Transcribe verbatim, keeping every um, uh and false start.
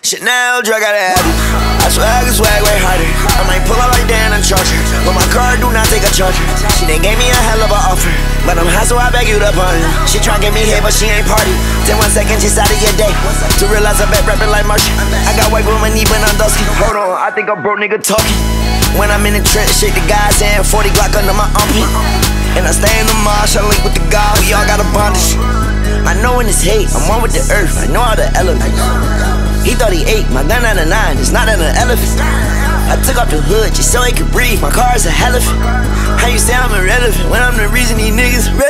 Chanel drug, gotta have it. I swag and swag way harder. I might pull out like Dan and charger, but my car do not take a charger. She done gave me a hell of an offer, but I'm high so I beg you to pardon. She try get me here but she ain't party. Then one second she started your day, to realize I bet rapping like Martian. I got white with my knee when I'm dusty. Hold on, I think I'm broke nigga talking. When I'm in the trench, shake the guys in, forty Glock under my armpit. And I stay in the marsh, I link with the God, we all got a bondage. I know when it's hate, I'm one with the earth, I know how to elevate. He thought he ate, my gun out of nine, it's not an elephant. I took off the hood just so he could breathe, my car is a elephant. How you say I'm irrelevant when I'm the reason these niggas